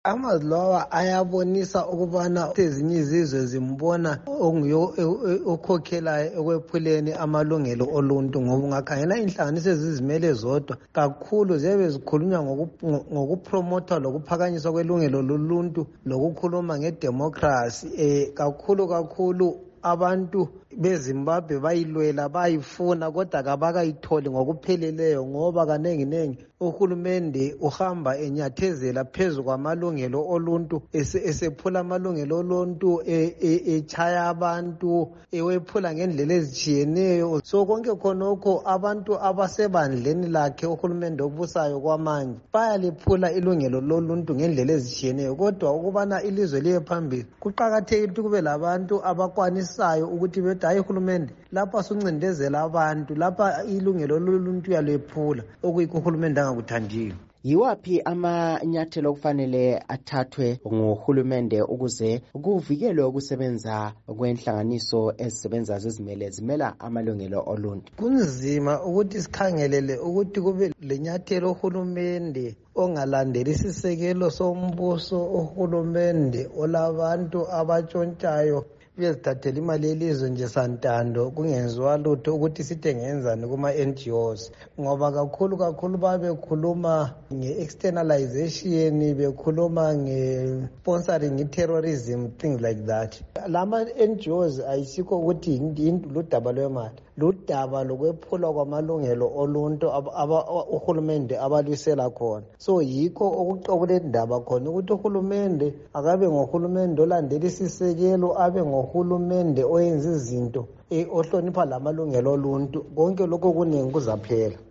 Amazwi lawa ayabonisa ukubana ezinye izizwe zimbona onguye okhokhelayo ekwephuleni amalungelo oluntu, ngoba ungakhangela inhlanganiso ezizimele zodwa kakhulu ziyabe zikhulunywa ngokupromotha lokuphakanyiswa kwelungelo loluntu lokukhuluma ngedemocracy. Kakhulu abantu beZimbabwe bayilwela bayifuna kodwa kabakayitholi ngokupheleleyo, ngoba kanenginengi uhulumende uhamba enyathezela phezu kwamalungelo oluntu, esephula amalungelo oluntu, etshaya abantu, ewephula ngendlela ezitshiyeneyo. So konke khonokho abantu abasebandleni lakhe uhulumende obusayo kwamanje bayaliphula ilungelo loluntu ngendlela ezitshiyeneyo. Kodwa ukubana ilizwe liye phambili kuqakathekile ukuthi kube labantu abakwanisayo ukuthi bethi hayi uhulumende, lapha suncindezela abantu, lapha ilungelo loluntu uyalephula, okuyikho uhulumende angakuthandiyo. Yiwaphi amanyathelo okufanele athathwe nguhulumende ukuze kuvikelwe ukusebenza kwenhlanganiso ezisebenza zimela amalungelo oluntu? Kunzima ukuthi sikhangelele ukuthi kube lenyathelo uhulumende ongalandeli isisekelo sombuso, uhulumende olabantu abatshontshayo bezithathela imali yelizwe nje santando kungenziwa lutho ukuthi sithi ngenzani kuma-NGOs, ngoba kakhulu babekhuluma nge-externalization, bekhuluma nge-sponsoring i-terrorism, things like that. Lama-NGOs ayisikho ukuthi ludaba lwemali, ludaba lokwephulwa kwamalungelo oluntu uhulumende abalwisela khona. So yikho okulendaba khona ukuthi uhulumende akabe ngohulumende olandela isisekelo, abe ngohulumende oyenza izinto ohlonipha lamalungelo oluntu. Konke lokho kunengi kuzaphela.